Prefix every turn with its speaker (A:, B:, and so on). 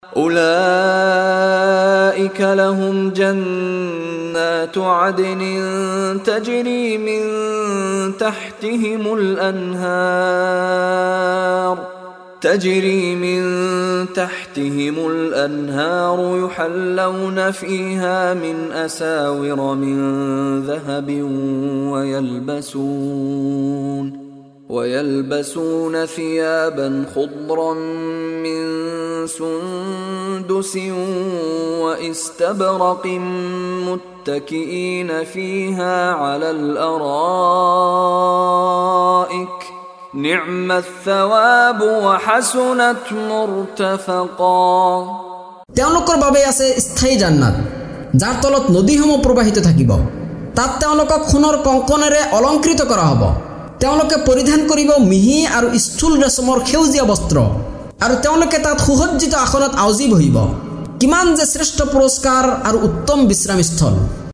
A: أولئك لهم جنات عدن تجري من تحتهم الأنهار يحلون فيها من أساور من ذهب ويلبسون ثيابا خضرا من سندس واستبرق متكئين فيها على الأرائك نعم الثواب وحسنت مرتفقا।
B: তেওঁলোকৰ বাবে আছে স্থায়ী জান্নাত, যাৰ তলত নদীসমূহ প্ৰবাহিত থাকিব। তাত তেওঁলোকক সোণৰ কংকনেৰে অলংকৃত কৰা হ'ব। তেওঁলোকে পৰিধান কৰিব মিহি আৰু স্থূল ৰেচমৰ সেউজীয়া বস্ত্ৰ, আৰু তেওঁলোকে তাত সুসজ্জিত আসনত আউজি বহিব। কিমান যে শ্ৰেষ্ঠ পুৰস্কাৰ আৰু উত্তম বিশ্ৰামস্থল!